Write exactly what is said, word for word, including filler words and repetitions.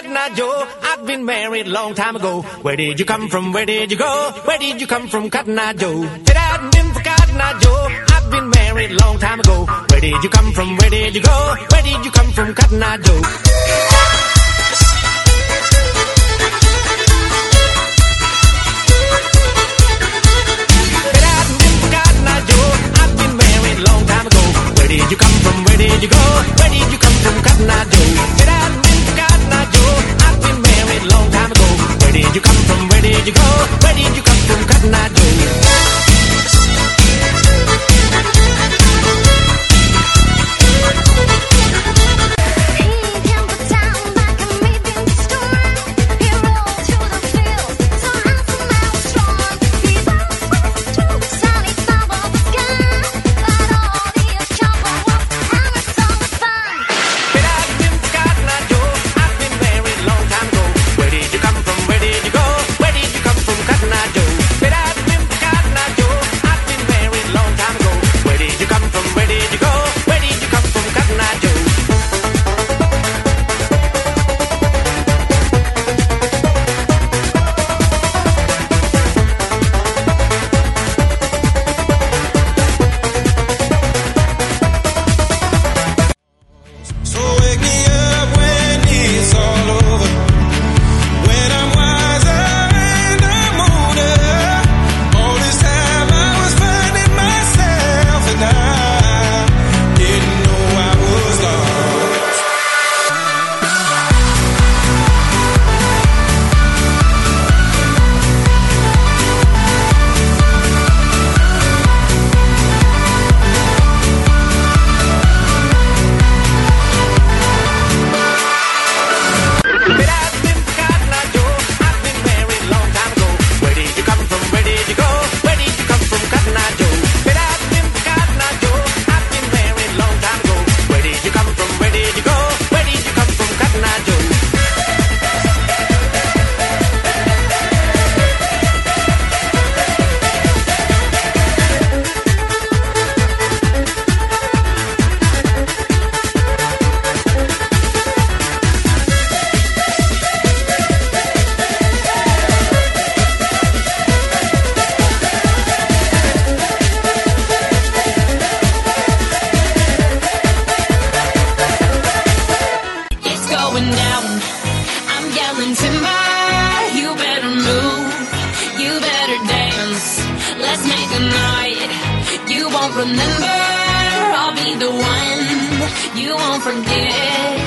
Cotton Eye Joe. I've been married a long time ago. Where did you come from? Where did you go? Where did you come from, Cotton Eye Joe? If it hadn't been for Cotton Eye Joe, I've been married a long time ago. Where did you come from? Where did you go? Where did you come from, Cotton Eye Joe? Where did you come from? Where did you go? Where did you come from, Cotton Eye Joe? If it hadn't been for Cotton Eye Joe, I've been married a long time ago. Where did you come from? Where did you go? Where did you come from, Cotton Eye Joe? Remember, I'll be the one you won't forget.